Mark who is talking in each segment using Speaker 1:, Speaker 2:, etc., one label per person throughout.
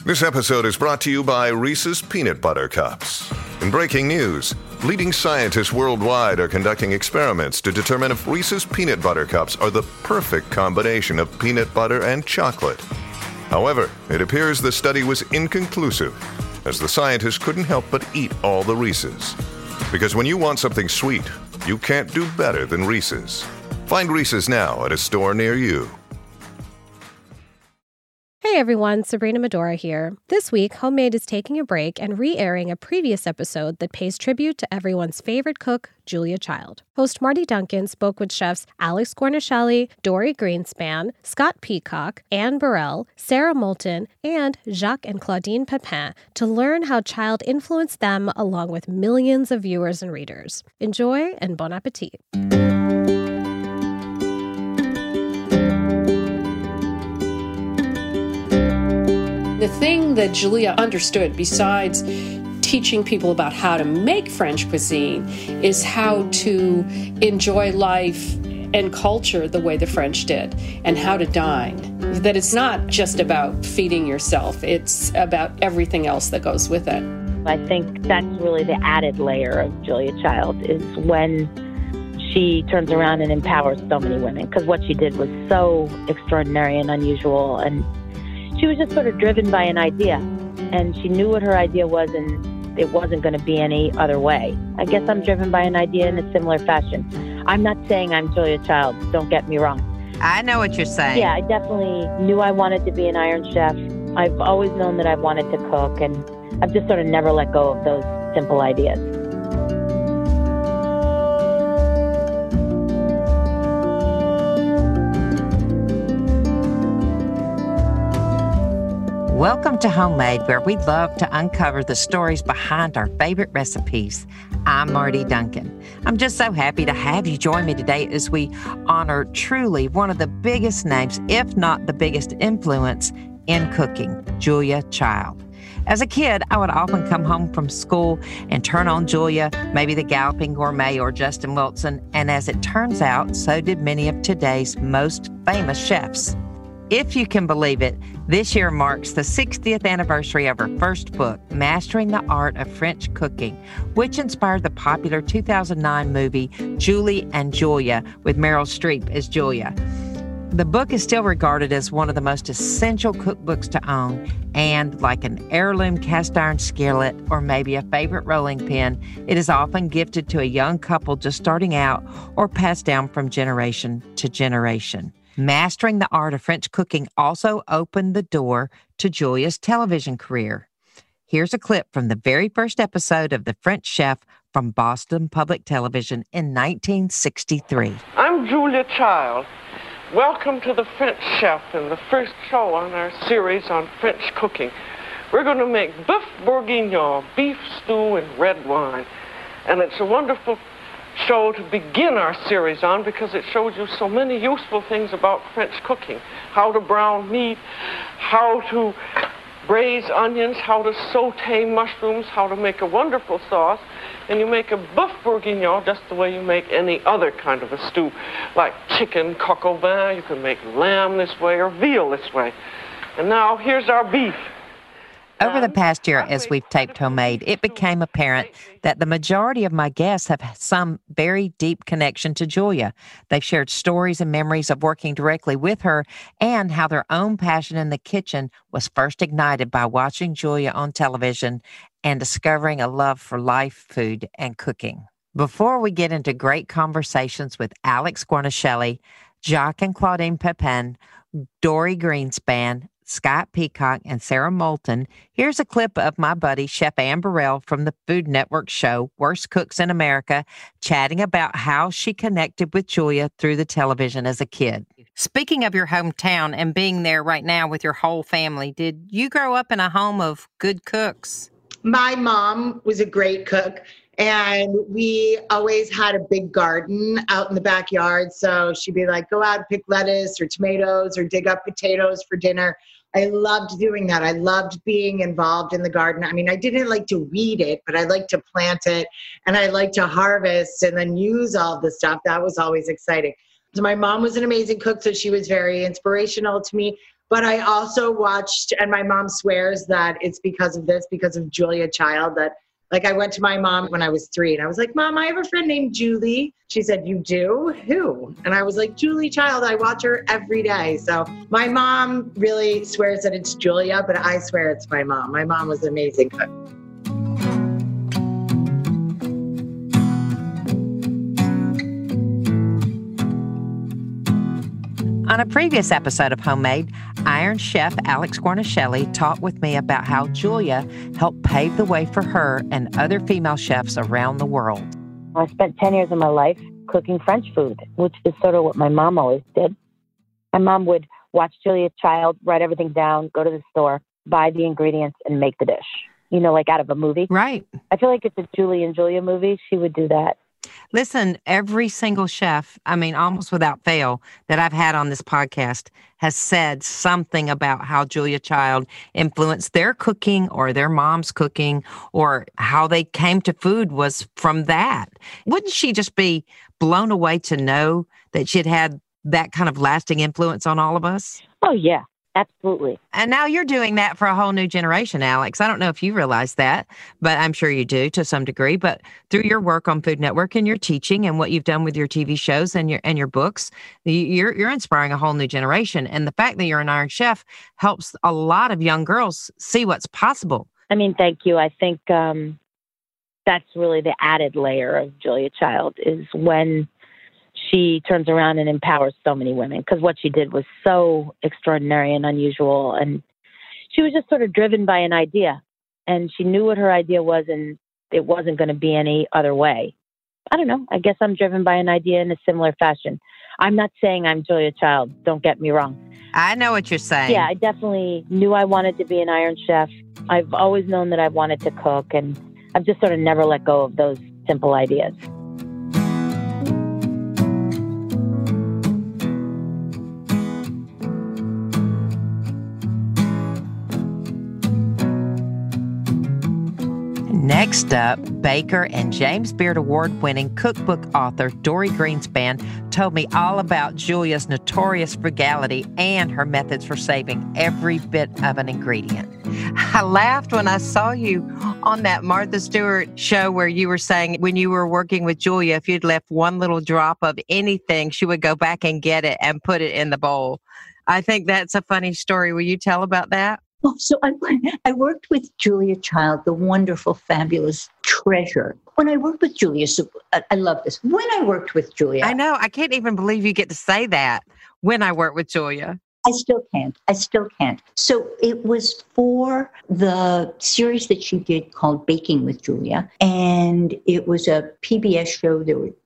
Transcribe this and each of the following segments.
Speaker 1: This episode is brought to you by Reese's Peanut Butter Cups. In breaking news, leading scientists worldwide are conducting experiments to determine if Reese's Peanut Butter Cups are the perfect combination of peanut butter and chocolate. However, it appears the study was inconclusive, as the scientists couldn't help but eat all the Reese's. Because when you want something sweet, you can't do better than Reese's. Find Reese's now at a store near you.
Speaker 2: Hey everyone, Sabrina Medora here. This week, Homemade is taking a break and re-airing a previous episode that pays tribute to everyone's favorite cook, Julia Child. Host Marty Duncan spoke with chefs Alex Guarnaschelli, Dory Greenspan, Scott Peacock, Anne Burrell, Sarah Moulton, and Jacques and Claudine Pepin to learn how Child influenced them along with millions of viewers and readers. Enjoy and bon appetit.
Speaker 3: The thing that Julia understood, besides teaching people about how to make French cuisine, is how to enjoy life and culture the way the French did, and how to dine. That it's not just about feeding yourself, it's about everything else that goes with it.
Speaker 4: I think that's really the added layer of Julia Child, is when she turns around and empowers so many women, because what she did was so extraordinary and unusual, and she was just sort of driven by an idea, and she knew what her idea was, and it wasn't going to be any other way. I guess I'm driven by an idea in a similar fashion. I'm not saying I'm Julia Child, don't get me wrong.
Speaker 5: I know what you're saying.
Speaker 4: Yeah, I definitely knew I wanted to be an Iron Chef. I've always known that I've wanted to cook, and I've just sort of never let go of those simple ideas.
Speaker 5: Welcome to Homemade, where we love to uncover the stories behind our favorite recipes. I'm Marty Duncan. I'm just so happy to have you join me today as we honor truly one of the biggest names, if not the biggest influence in cooking, Julia Child. As a kid, I would often come home from school and turn on Julia, maybe the Galloping Gourmet or Justin Wilson, and as it turns out, so did many of today's most famous chefs. If you can believe it, this year marks the 60th anniversary of her first book, Mastering the Art of French Cooking, which inspired the popular 2009 movie Julie and Julia with Meryl Streep as Julia. The book is still regarded as one of the most essential cookbooks to own, and like an heirloom cast iron skillet or maybe a favorite rolling pin, it is often gifted to a young couple just starting out or passed down from generation to generation. Mastering the Art of French Cooking also opened the door to Julia's television career. Here's a clip from the very first episode of The French Chef from Boston Public Television in 1963.
Speaker 6: I'm Julia Child. Welcome to The French Chef and the first show on our series on French cooking. We're going to make boeuf bourguignon, beef stew and red wine. And it's a wonderful show to begin our series on because it shows you so many useful things about French cooking. How to brown meat, how to braise onions, how to saute mushrooms, how to make a wonderful sauce. And you make a boeuf bourguignon just the way you make any other kind of a stew, like chicken coq au vin. You can make lamb this way or veal this way. And now here's our beef.
Speaker 5: Over the past year, as we've taped Homemade, it became apparent that the majority of my guests have some very deep connection to Julia. They've shared stories and memories of working directly with her and how their own passion in the kitchen was first ignited by watching Julia on television and discovering a love for life, food, and cooking. Before we get into great conversations with Alex Guarnaschelli, Jacques and Claudine Pepin, Dory Greenspan, Scott Peacock, and Sarah Moulton, here's a clip of my buddy, Chef Anne Burrell from the Food Network show, Worst Cooks in America, chatting about how she connected with Julia through the television as a kid. Speaking of your hometown and being there right now with your whole family, did you grow up in a home of good cooks?
Speaker 7: My mom was a great cook, and we always had a big garden out in the backyard. So she'd be like, go out and pick lettuce or tomatoes or dig up potatoes for dinner. I loved doing that. I loved being involved in the garden. I mean, I didn't like to weed it, but I liked to plant it, and I liked to harvest and then use all the stuff. That was always exciting. So my mom was an amazing cook, so she was very inspirational to me. But I also watched, and my mom swears that it's because of this, because of Julia Child, that like I went to my mom when I was 3 and I was like, Mom, I have a friend named Julie. She said, you do? Who? And I was like, Julie Child. I watch her every day. So my mom really swears that it's Julia, but I swear it's my mom. My mom was an amazing cook.
Speaker 5: On a previous episode of Homemade, Iron Chef Alex Guarnaschelli talked with me about how Julia helped pave the way for her and other female chefs around the world.
Speaker 4: I spent 10 years of my life cooking French food, which is sort of what my mom always did. My mom would watch Julia Child, write everything down, go to the store, buy the ingredients, and make the dish. You know, like out of a movie.
Speaker 5: Right.
Speaker 4: I feel like it's a Julie and Julia movie. She would do that.
Speaker 5: Listen, every single chef, I mean, almost without fail, that I've had on this podcast has said something about how Julia Child influenced their cooking or their mom's cooking or how they came to food was from that. Wouldn't she just be blown away to know that she'd had that kind of lasting influence on all of us?
Speaker 4: Oh, yeah. Absolutely.
Speaker 5: And now you're doing that for a whole new generation, Alex. I don't know if you realize that, but I'm sure you do to some degree. But through your work on Food Network and your teaching and what you've done with your TV shows and your books, you're inspiring a whole new generation. And the fact that you're an Iron Chef helps a lot of young girls see what's possible.
Speaker 4: I mean, thank you. I think that's really the added layer of Julia Child is when she turns around and empowers so many women, because what she did was so extraordinary and unusual. And she was just sort of driven by an idea, and she knew what her idea was, and it wasn't going to be any other way. I don't know. I guess I'm driven by an idea in a similar fashion. I'm not saying I'm Julia Child. Don't get me wrong.
Speaker 5: I know what you're saying.
Speaker 4: Yeah, I definitely knew I wanted to be an Iron Chef. I've always known that I wanted to cook, and I've just sort of never let go of those simple ideas.
Speaker 5: Next up, baker and James Beard Award-winning cookbook author Dorie Greenspan told me all about Julia's notorious frugality and her methods for saving every bit of an ingredient. I laughed when I saw you on that Martha Stewart show where you were saying when you were working with Julia, if you'd left one little drop of anything, she would go back and get it and put it in the bowl. I think that's a funny story. Will you tell about that?
Speaker 8: Oh, so I worked with Julia Child, the wonderful, fabulous treasure. When I worked with Julia, so I love this. When I worked with Julia.
Speaker 5: I know. I can't even believe you get to say that. When I worked with Julia.
Speaker 8: I still can't. So it was for the series that she did called Baking with Julia. And it was a PBS show. There were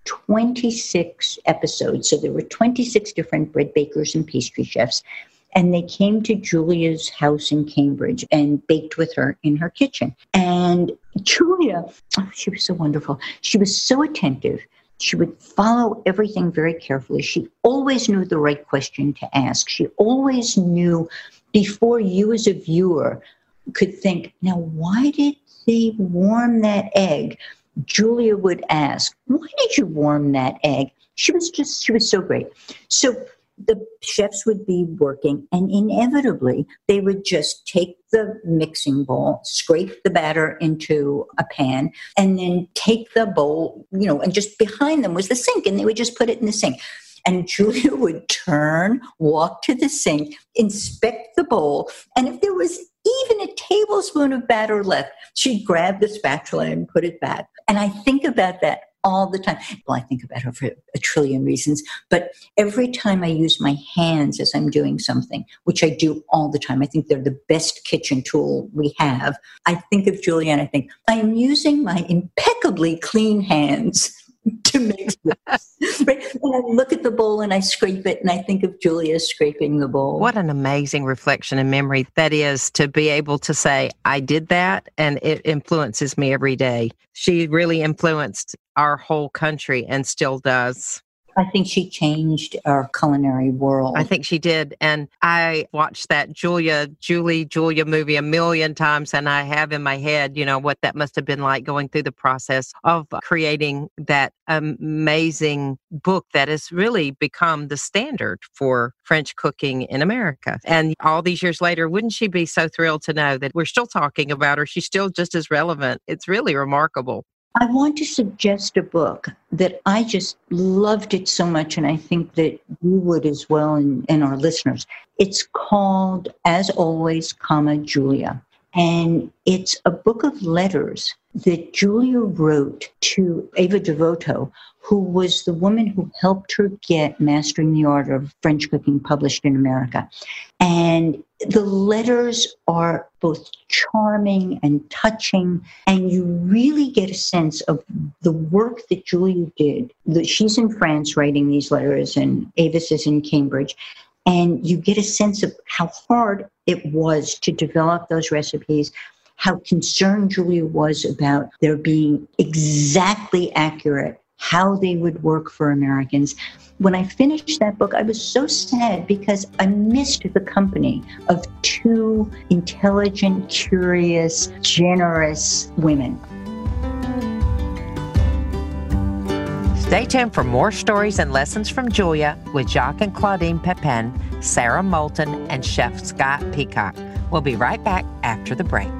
Speaker 8: 26 episodes. So there were 26 different bread bakers and pastry chefs. And they came to Julia's house in Cambridge and baked with her in her kitchen. And Julia, she was so wonderful. She was so attentive. She would follow everything very carefully. She always knew the right question to ask. She always knew before you as a viewer could think, now, why did they warm that egg? Julia would ask, why did you warm that egg? She was so great. So the chefs would be working, and inevitably they would just take the mixing bowl, scrape the batter into a pan, and then take the bowl, and just behind them was the sink, and they would just put it in the sink. And Julia would turn, walk to the sink, inspect the bowl, and if there was even a tablespoon of batter left, she'd grab the spatula and put it back. And I think about that all the time. Well, I think about her for a trillion reasons, but every time I use my hands as I'm doing something, which I do all the time, I think they're the best kitchen tool we have. I think of Julia and I think, I'm using my impeccably clean hands to mix this. Right? And I look at the bowl and I scrape it and I think of Julia scraping the bowl.
Speaker 5: What an amazing reflection and memory that is, to be able to say, I did that and it influences me every day. She really influenced our whole country and still does.
Speaker 8: I think she changed our culinary world.
Speaker 5: I think she did. And I watched that Julia movie a million times, and I have in my head, what that must have been like going through the process of creating that amazing book that has really become the standard for French cooking in America. And all these years later, wouldn't she be so thrilled to know that we're still talking about her? She's still just as relevant. It's really remarkable.
Speaker 8: I want to suggest a book that I just loved it so much, and I think that you would as well, and our listeners. It's called As Always, Julia. And it's a book of letters that Julia wrote to Ava Devoto, who was the woman who helped her get Mastering the Art of French Cooking published in America. And the letters are both charming and touching, and you really get a sense of the work that Julia did. She's in France writing these letters, and Avis is in Cambridge. And you get a sense of how hard it was to develop those recipes, how concerned Julia was about their being exactly accurate, how they would work for Americans. When I finished that book, I was so sad because I missed the company of two intelligent, curious, generous women.
Speaker 5: Stay tuned for more stories and lessons from Julia with Jacques and Claudine Pepin, Sarah Moulton, and Chef Scott Peacock. We'll be right back after the break.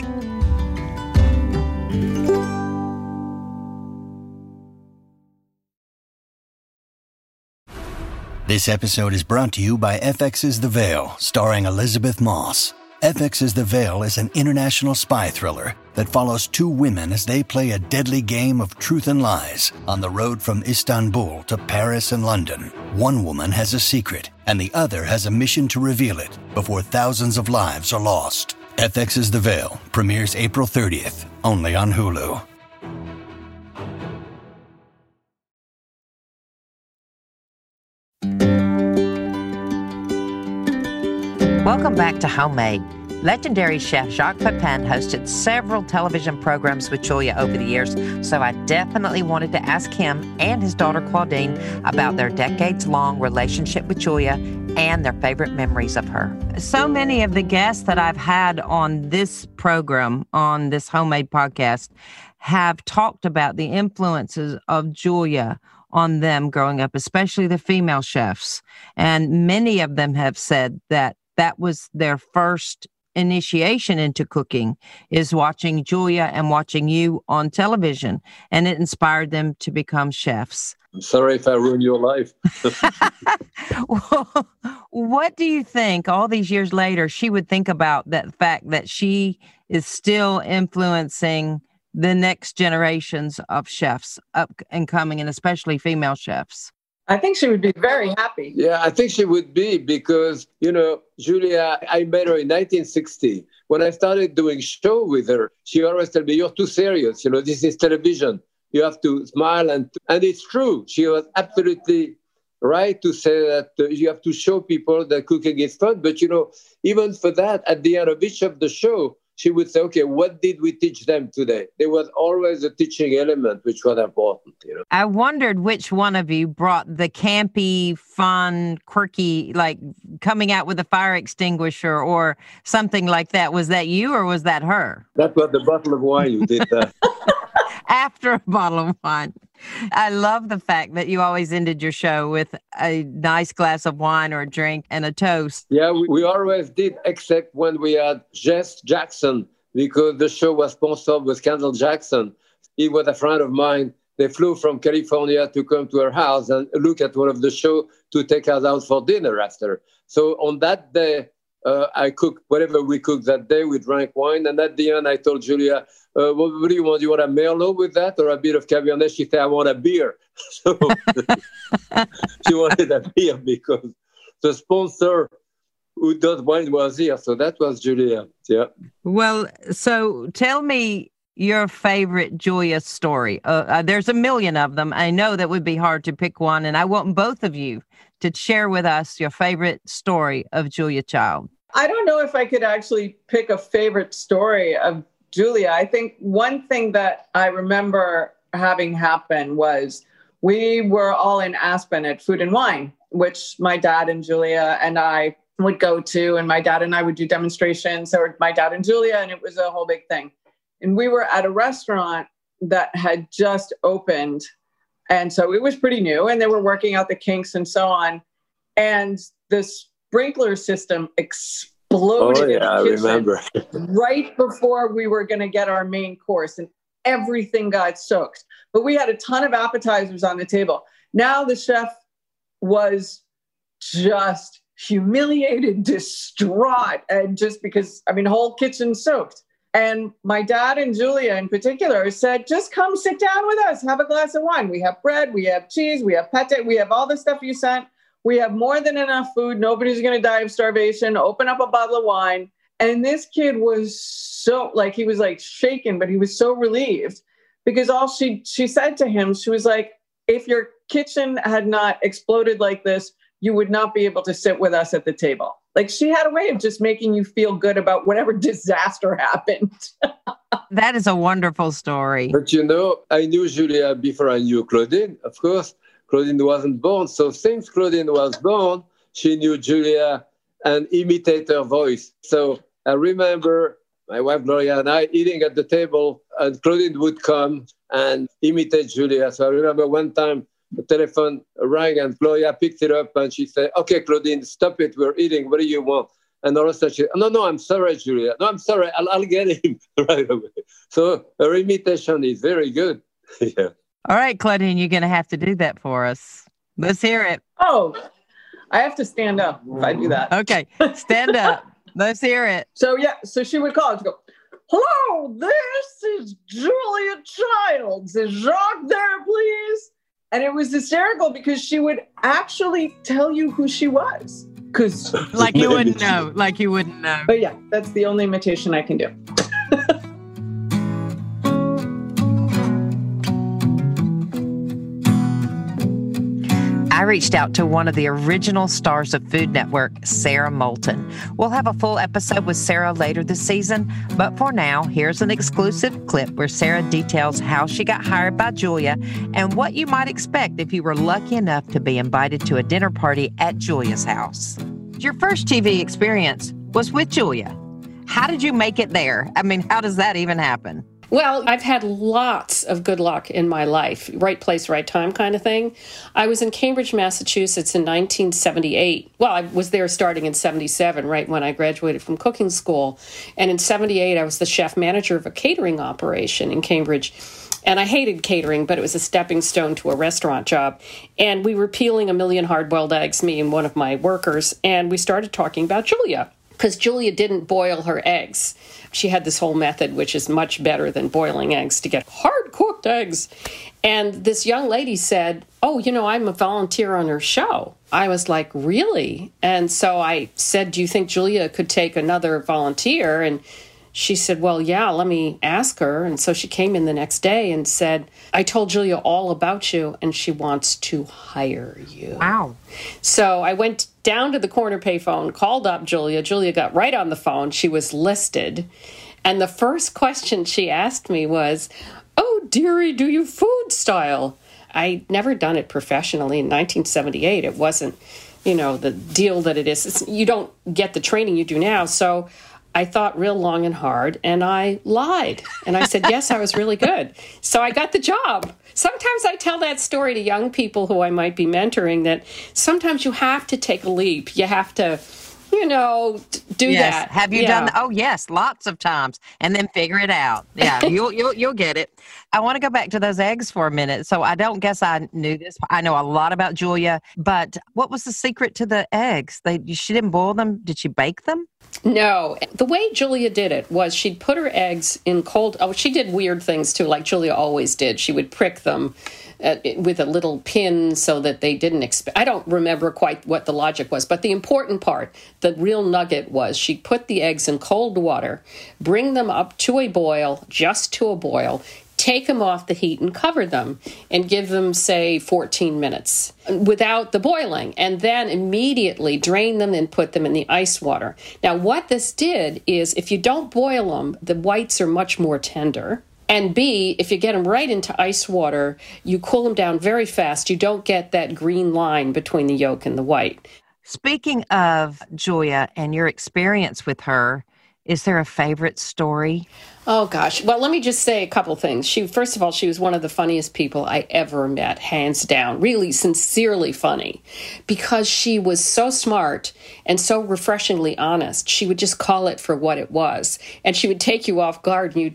Speaker 9: This episode is brought to you by FX's The Veil, starring Elizabeth Moss. FX's The Veil is an international spy thriller that follows two women as they play a deadly game of truth and lies on the road from Istanbul to Paris and London. One woman has a secret, and the other has a mission to reveal it before thousands of lives are lost. FX's The Veil premieres April 30th, only on Hulu.
Speaker 5: Welcome back to Homemade. Legendary chef Jacques Pepin hosted several television programs with Julia over the years, so I definitely wanted to ask him and his daughter Claudine about their decades-long relationship with Julia and their favorite memories of her. So many of the guests that I've had on this program, on this Homemade podcast, have talked about the influences of Julia on them growing up, especially the female chefs. And many of them have said that was their first initiation into cooking, is watching Julia and watching you on television, and it inspired them to become chefs.
Speaker 10: I'm sorry if I ruined your life.
Speaker 5: Well, what do you think all these years later she would think about that fact that she is still influencing the next generations of chefs up and coming, and especially female chefs?
Speaker 11: I think she would be very happy.
Speaker 10: Yeah, I think she would be because, Julia, I met her in 1960. When I started doing show with her, she always told me, you're too serious. This is television. You have to smile. And it's true. She was absolutely right to say that you have to show people that cooking is fun. But, even for that, at the end of each of the show, she would say, okay, what did we teach them today? There was always a teaching element, which was important.
Speaker 5: I wondered which one of you brought the campy, fun, quirky, like coming out with a fire extinguisher or something like that. Was that you or was that her?
Speaker 10: That was the bottle of wine you did that.
Speaker 5: After a bottle of wine. I love the fact that you always ended your show with a nice glass of wine or a drink and a toast.
Speaker 10: Yeah, we always did, except when we had Jess Jackson, because the show was sponsored with Kendall Jackson. He was a friend of mine. They flew from California to come to her house and look at one of the shows to take us out for dinner after. So on that day, I cooked whatever we cooked that day. We drank wine. And at the end, I told Julia, what do you want? You want a Merlot with that or a bit of Cabernet? She said, I want a beer. So she wanted a beer because the sponsor who does wine was here. So that was Julia. Yeah.
Speaker 5: Well, so tell me your favorite Julia story. There's a million of them. I know that would be hard to pick one. And I want both of you to share with us your favorite story of Julia Child.
Speaker 11: I don't know if I could actually pick a favorite story of Julia. I think one thing that I remember having happen was we were all in Aspen at Food and Wine, which my dad and Julia and I would go to, and my dad and I would do demonstrations, or my dad and Julia, and it was a whole big thing. And we were at a restaurant that had just opened, and so it was pretty new, and they were working out the kinks and so on. And the sprinkler system exploded in the kitchen,
Speaker 10: I remember.
Speaker 11: right before we were going to get our main course, and everything got soaked. But we had a ton of appetizers on the table. Now the chef was just humiliated, distraught, and just because, I mean, whole kitchen soaked. And my dad and Julia in particular said, just come sit down with us, have a glass of wine. We have bread, we have cheese, we have pate, we have all the stuff you sent. We have more than enough food. Nobody's going to die of starvation. Open up a bottle of wine. And this kid was so, like, he was like shaken, but he was so relieved because all she said to him, she was like, if your kitchen had not exploded like this, you would not be able to sit with us at the table. Like, she had a way of just making you feel good about whatever disaster happened.
Speaker 5: That is a wonderful story.
Speaker 10: But I knew Julia before I knew Claudine. Of course, Claudine wasn't born. So since Claudine was born, she knew Julia and imitated her voice. So I remember my wife Gloria and I eating at the table, and Claudine would come and imitate Julia. So I remember one time the telephone rang and Gloria picked it up and she said, okay, Claudine, stop it. We're eating. What do you want? And all of a sudden she said, no, I'm sorry, Julia. No, I'm sorry. I'll get him right away. So her imitation is very good. Yeah.
Speaker 5: All right, Claudine, you're going to have to do that for us. Let's hear it.
Speaker 11: Oh, I have to stand up if I do that.
Speaker 5: Okay, stand up. Let's hear it.
Speaker 11: So she would call and go, hello, this is Julia Childs. Is Jacques there, please? And it was hysterical because she would actually tell you who she was.
Speaker 5: Like you wouldn't know.
Speaker 11: But yeah, that's the only imitation I can do.
Speaker 5: I reached out to one of the original stars of Food Network, Sarah Moulton. We'll have a full episode with Sarah later this season, but for now, here's an exclusive clip where Sarah details how she got hired by Julia and what you might expect if you were lucky enough to be invited to a dinner party at Julia's house. Your first TV experience was with Julia. How did you make it there? I mean, how does that even happen?
Speaker 3: Well, I've had lots of good luck in my life, right place, right time kind of thing. I was in Cambridge, Massachusetts in 1978. Well, I was there starting in 77, right when I graduated from cooking school. And in 78, I was the chef manager of a catering operation in Cambridge. And I hated catering, but it was a stepping stone to a restaurant job. And we were peeling 1 million hard-boiled eggs, me and one of my workers, and we started talking about Julia, because Julia didn't boil her eggs. She had this whole method, which is much better than boiling eggs, to get hard-cooked eggs. And this young lady said, oh, I'm a volunteer on her show. I was like, really? And so I said, do you think Julia could take another volunteer? And she said, well, yeah, let me ask her. And so she came in the next day and said, I told Julia all about you, and she wants to hire you.
Speaker 5: Wow.
Speaker 3: So I went down to the corner payphone, called up Julia. Julia got right on the phone. She was listed. And the first question she asked me was, oh, dearie, do you food style? I'd never done it professionally in 1978. It wasn't, the deal that it is. You don't get the training you do now. So I thought real long and hard, and I lied. And I said, yes, I was really good. So I got the job. Sometimes I tell that story to young people who I might be mentoring, that sometimes you have to take a leap. You have to, do that.
Speaker 5: Have you done that? Oh, yes, lots of times. And then figure it out. Yeah, you'll get it. I want to go back to those eggs for a minute. So I don't guess I knew this. I know a lot about Julia, but what was the secret to the eggs? She didn't boil them. Did she bake them?
Speaker 3: No. The way Julia did it was she'd put her eggs in cold. Oh, she did weird things too, like Julia always did. She would prick them with a little pin so that they didn't I don't remember quite what the logic was, but the important part, the real nugget was she'd put the eggs in cold water, bring them up to a boil, just to a boil, take them off the heat and cover them and give them, say, 14 minutes without the boiling, and then immediately drain them and put them in the ice water. Now, what this did is if you don't boil them, the whites are much more tender. And B, if you get them right into ice water, you cool them down very fast. You don't get that green line between the yolk and the white.
Speaker 5: Speaking of Julia and your experience with her, is there a favorite story?
Speaker 3: Oh, gosh. Well, let me just say a couple things. First of all, she was one of the funniest people I ever met, hands down, really sincerely funny, because she was so smart and so refreshingly honest. She would just call it for what it was, and she would take you off guard, and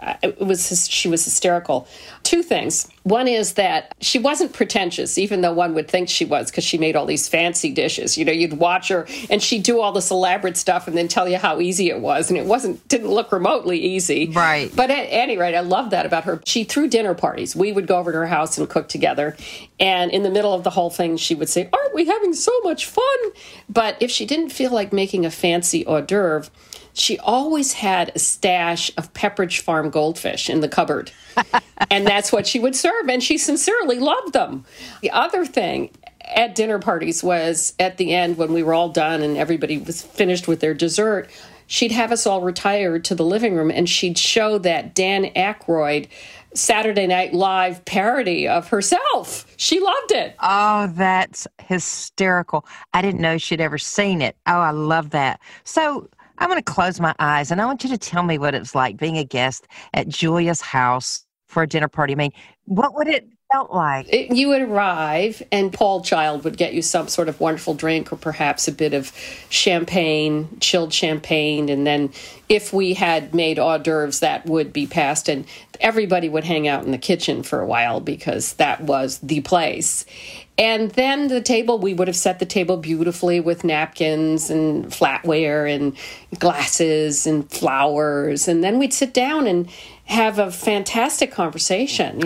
Speaker 3: she was hysterical. Two things. One is that she wasn't pretentious, even though one would think she was, because she made all these fancy dishes. You'd watch her, and she'd do all this elaborate stuff and then tell you how easy it was, and it didn't look remotely easy.
Speaker 5: Right.
Speaker 3: But at any rate, I love that about her. She threw dinner parties. We would go over to her house and cook together. And in the middle of the whole thing, she would say, "Aren't we having so much fun?" But if she didn't feel like making a fancy hors d'oeuvre, she always had a stash of Pepperidge Farm goldfish in the cupboard. And that's what she would serve. And she sincerely loved them. The other thing at dinner parties was at the end, when we were all done and everybody was finished with their dessert, she'd have us all retired to the living room, and she'd show that Dan Aykroyd Saturday Night Live parody of herself. She loved it.
Speaker 5: Oh, that's hysterical. I didn't know she'd ever seen it. Oh, I love that. So I'm going to close my eyes, and I want you to tell me what it's like being a guest at Julia's house for a dinner party. I mean, what would it felt like?
Speaker 3: You would arrive, and Paul Child would get you some sort of wonderful drink, or perhaps a bit of champagne, chilled champagne. And then if we had made hors d'oeuvres, that would be passed. And everybody would hang out in the kitchen for a while, because that was the place. And then we would have set the table beautifully with napkins and flatware and glasses and flowers. And then we'd sit down and have a fantastic conversation,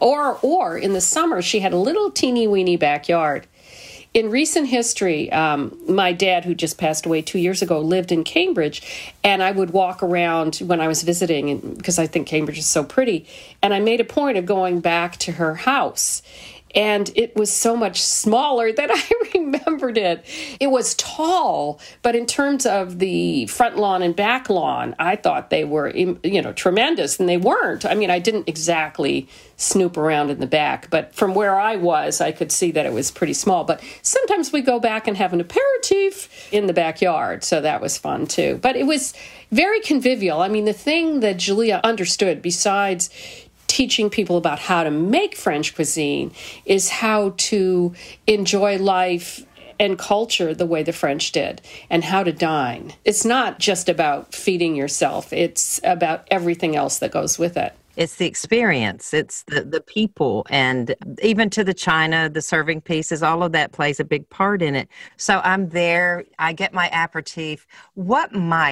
Speaker 3: Or in the summer, she had a little teeny weeny backyard. In recent history, my dad, who just passed away 2 years ago, lived in Cambridge, and I would walk around when I was visiting, because I think Cambridge is so pretty, and I made a point of going back to her house. And it was so much smaller than I remembered it. It was tall, but in terms of the front lawn and back lawn, I thought they were, tremendous, and they weren't. I mean, I didn't exactly snoop around in the back, but from where I was, I could see that it was pretty small. But sometimes we go back and have an aperitif in the backyard, so that was fun too. But it was very convivial. I mean, the thing that Julia understood, besides teaching people about how to make French cuisine, is how to enjoy life and culture the way the French did, and how to dine. It's not just about feeding yourself. It's about everything else that goes with it.
Speaker 5: It's the experience. It's the people, and even to the china, the serving pieces, all of that plays a big part in it. So I'm there. I get my aperitif. What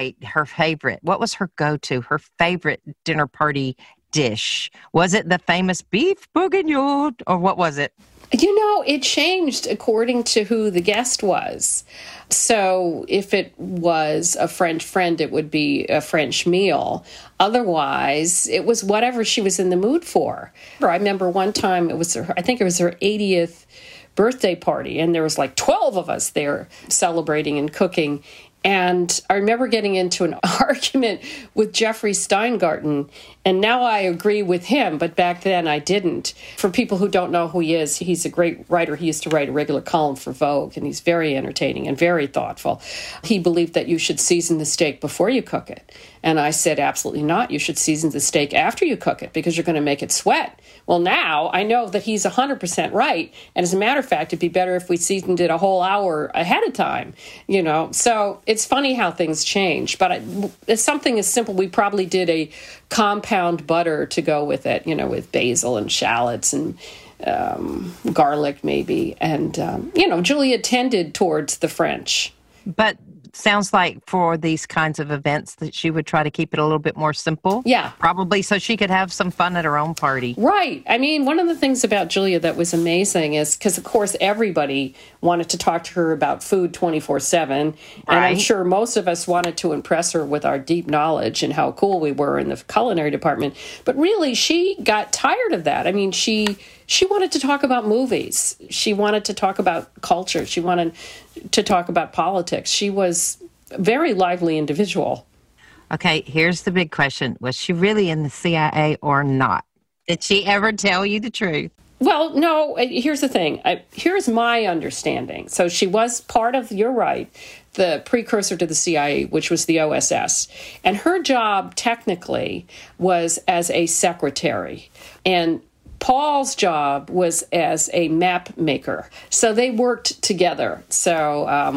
Speaker 5: was her go-to, her favorite dinner party dish? Was it the famous beef bourguignon, or what was it?
Speaker 3: It changed according to who the guest was. So if it was a French friend, it would be a French meal. Otherwise, it was whatever she was in the mood for. I remember one time, I think it was her 80th birthday party, and there was like 12 of us there celebrating and cooking. And I remember getting into an argument with Jeffrey Steingarten, and now I agree with him, but back then I didn't. For people who don't know who he is, he's a great writer. He used to write a regular column for Vogue, and he's very entertaining and very thoughtful. He believed that you should season the steak before you cook it. And I said, absolutely not. You should season the steak after you cook it, because you're going to make it sweat. Well, now I know that he's 100% right. And as a matter of fact, it'd be better if we seasoned it a whole hour ahead of time, So it's funny how things change. But it's something as simple. We probably did a compound butter to go with it, with basil and shallots and garlic maybe. And, Julia tended towards the French.
Speaker 5: But sounds like for these kinds of events that she would try to keep it a little bit more simple.
Speaker 3: Yeah.
Speaker 5: Probably so she could have some fun at her own party.
Speaker 3: Right. I mean, one of the things about Julia that was amazing is because, of course, everybody wanted to talk to her about food 24/7. And I'm sure most of us wanted to impress her with our deep knowledge and how cool we were in the culinary department. But really, she got tired of that. I mean, she wanted to talk about movies. She wanted to talk about culture. She wanted to talk about politics. She was a very lively individual.
Speaker 5: Okay, here's the big question. Was she really in the CIA or not? Did she ever tell you the truth?
Speaker 3: Well, no, here's the thing. Here's my understanding. So she was part of, you're right, the precursor to the CIA, which was the OSS. And her job technically was as a secretary. And Paul's job was as a map maker. So they worked together. So,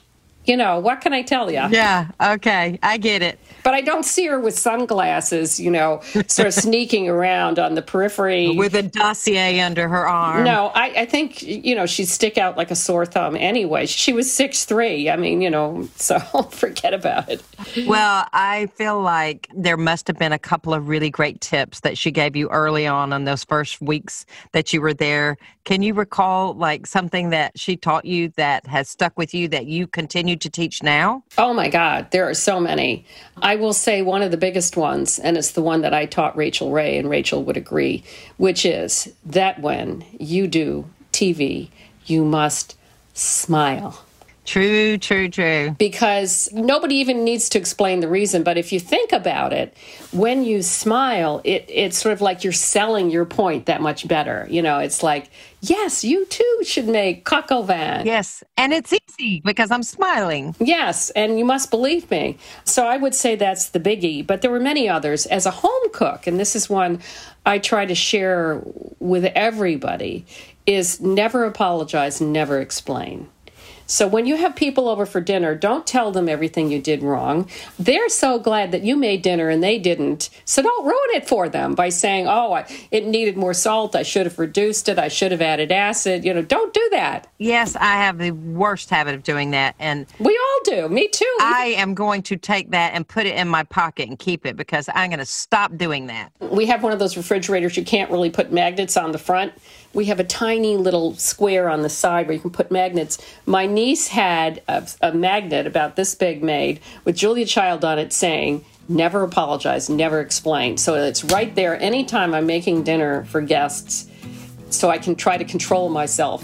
Speaker 3: what can I tell you?
Speaker 5: Yeah, okay, I get it.
Speaker 3: But I don't see her with sunglasses, sort of sneaking around on the periphery.
Speaker 5: With a dossier under her arm.
Speaker 3: No, I think, she'd stick out like a sore thumb anyway. She was 6'3". I mean, so forget about it.
Speaker 5: Well, I feel like there must have been a couple of really great tips that she gave you early on in those first weeks that you were there. Can you recall like something that she taught you that has stuck with you that you continue to teach now?
Speaker 3: Oh my God, there are so many. I will say one of the biggest ones, and it's the one that I taught Rachel Ray, and Rachel would agree, which is that when you do TV, you must smile.
Speaker 5: True, true, true.
Speaker 3: Because nobody even needs to explain the reason, but if you think about it, when you smile, it's sort of like you're selling your point that much better. It's like, yes, you too should make coq au vin.
Speaker 5: Yes, and it's easy because I'm smiling.
Speaker 3: Yes, and you must believe me. So I would say that's the biggie, but there were many others. As a home cook, and this is one I try to share with everybody, is never apologize, never explain. So when you have people over for dinner, don't tell them everything you did wrong. They're so glad that you made dinner and they didn't. So don't ruin it for them by saying, it needed more salt. I should have reduced it. I should have added acid. Don't do that.
Speaker 5: Yes, I have the worst habit of doing that. And
Speaker 3: we all do. Me too.
Speaker 5: I am going to take that and put it in my pocket and keep it because I'm going to stop doing that.
Speaker 3: We have one of those refrigerators you can't really put magnets on the front. We have a tiny little square on the side where you can put magnets. My niece had a magnet about this big made with Julia Child on it saying, never apologize, never explain. So it's right there anytime I'm making dinner for guests so I can try to control myself.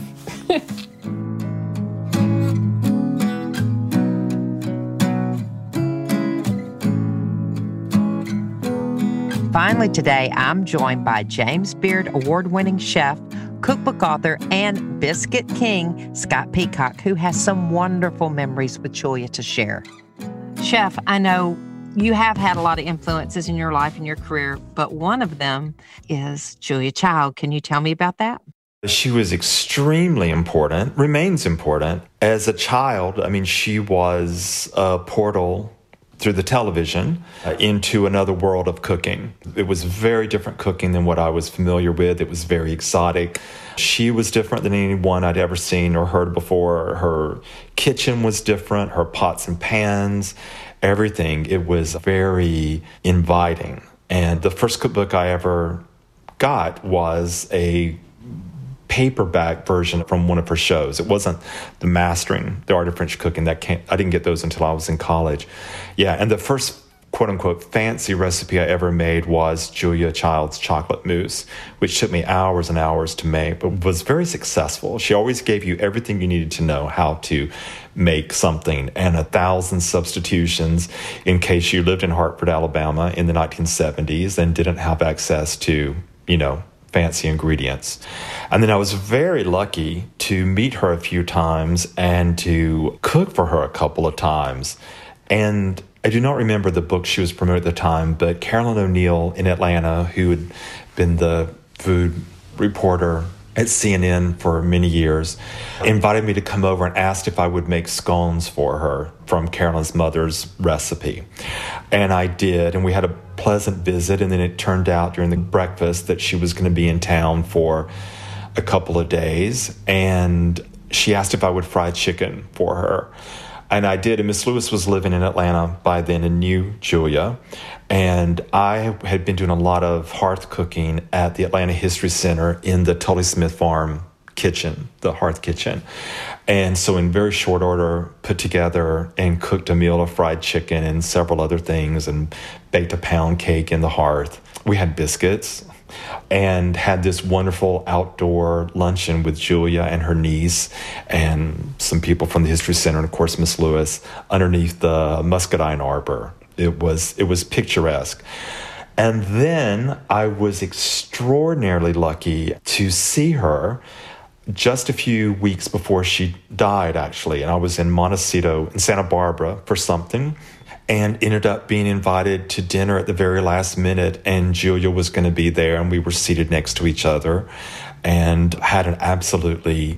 Speaker 5: Finally today, I'm joined by James Beard award-winning chef, cookbook author, and Biscuit King, Scott Peacock, who has some wonderful memories with Julia to share. Chef, I know you have had a lot of influences in your life and your career, but one of them is Julia Child. Can you tell me about that?
Speaker 12: She was extremely important, remains important. As a child, she was a portal through the television into another world of cooking. It was very different cooking than what I was familiar with. It was very exotic. She was different than anyone I'd ever seen or heard before. Her kitchen was different, her pots and pans, everything. It was very inviting. And the first cookbook I ever got was a paperback version from one of her shows. It wasn't the mastering, The Art of French Cooking. I didn't get those until I was in college. Yeah, and the first quote-unquote fancy recipe I ever made was Julia Child's chocolate mousse, which took me hours and hours to make, but was very successful. She always gave you everything you needed to know how to make something and 1,000 substitutions in case you lived in Hartford, Alabama in the 1970s and didn't have access to, fancy ingredients. And then I was very lucky to meet her a few times and to cook for her a couple of times. And I do not remember the book she was promoting at the time, but Carolyn O'Neill in Atlanta, who had been the food reporter at CNN for many years, invited me to come over and asked if I would make scones for her from Carolyn's mother's recipe. And I did, and we had a pleasant visit, and then it turned out during the breakfast that she was going to be in town for a couple of days, and she asked if I would fry chicken for her. And I did, and Miss Lewis was living in Atlanta by then and knew Julia. And I had been doing a lot of hearth cooking at the Atlanta History Center in the Tully Smith Farm kitchen, the hearth kitchen. And so in very short order, put together and cooked a meal of fried chicken and several other things and baked a pound cake in the hearth. We had biscuits and had this wonderful outdoor luncheon with Julia and her niece and some people from the History Center and, of course, Miss Lewis underneath the muscadine arbor It was picturesque. And then I was extraordinarily lucky to see her just a few weeks before she died, actually. And I was in Montecito in Santa Barbara for something and ended up being invited to dinner at the very last minute. And Julia was going to be there, and we were seated next to each other and had an absolutely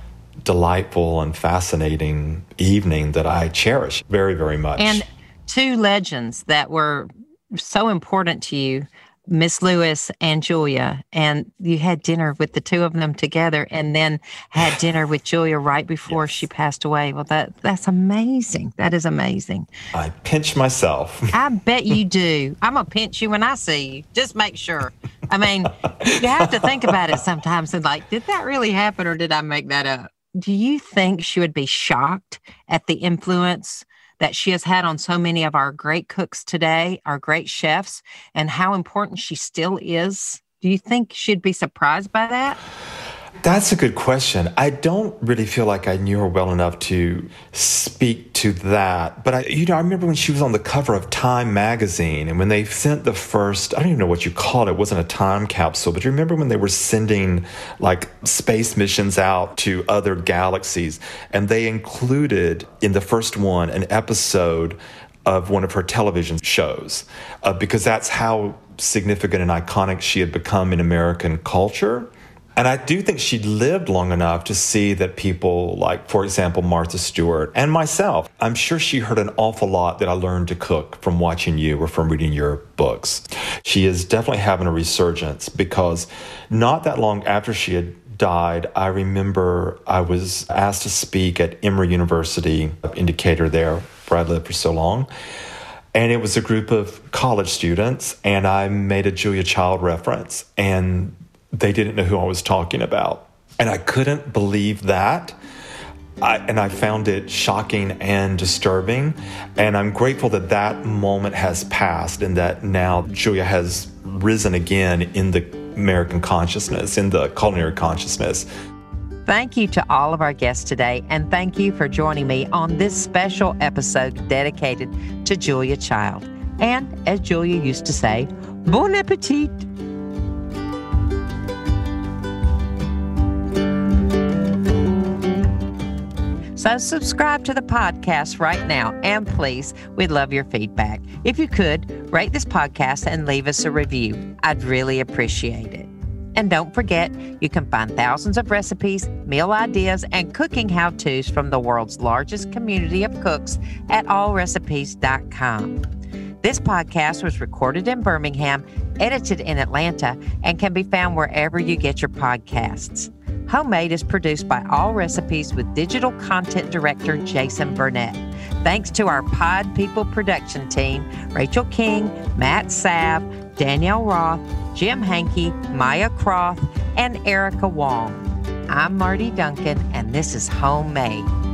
Speaker 12: delightful and fascinating evening that I cherish very, very much.
Speaker 5: And two legends that were so important to you, Miss Lewis and Julia, and you had dinner with the two of them together and then had dinner with Julia right before she passed away. Well, that's amazing. That is amazing.
Speaker 12: I pinch myself.
Speaker 5: I bet you do. I'm going to pinch you when I see you. Just make sure. I mean, you have to think about it sometimes and like, did that really happen or did I make that up? Do you think she would be shocked at the influence that she has had on so many of our great cooks today, our great chefs, and how important she still is? Do you think she'd be surprised by that?
Speaker 12: That's a good question. I don't really feel like I knew her well enough to speak to that. But I remember when she was on the cover of Time magazine, and when they sent the first, I don't even know what you call it. It wasn't a time capsule, but you remember when they were sending like space missions out to other galaxies, and they included in the first one an episode of one of her television shows, because that's how significant and iconic she had become in American culture. And I do think she lived long enough to see that people like, for example, Martha Stewart and myself, I'm sure she heard an awful lot that I learned to cook from watching you or from reading your books. She is definitely having a resurgence, because not that long after she had died, I remember I was asked to speak at Emory University, in Decatur there, where I lived for so long. And it was a group of college students, and I made a Julia Child reference, and they didn't know who I was talking about. And I couldn't believe that. I found it shocking and disturbing. And I'm grateful that that moment has passed and that now Julia has risen again in the American consciousness, in the culinary consciousness.
Speaker 5: Thank you to all of our guests today, and thank you for joining me on this special episode dedicated to Julia Child. And as Julia used to say, bon appetit! So subscribe to the podcast right now, and please, we'd love your feedback. If you could, rate this podcast and leave us a review. I'd really appreciate it. And don't forget, you can find thousands of recipes, meal ideas, and cooking how-tos from the world's largest community of cooks at allrecipes.com. This podcast was recorded in Birmingham, edited in Atlanta, and can be found wherever you get your podcasts. Homemade is produced by All Recipes with digital content director Jason Burnett. Thanks to our Pod People production team, Rachel King, Matt Sav, Danielle Roth, Jim Hankey, Maya Croft, and Erica Wong. I'm Marty Duncan, and this is Homemade.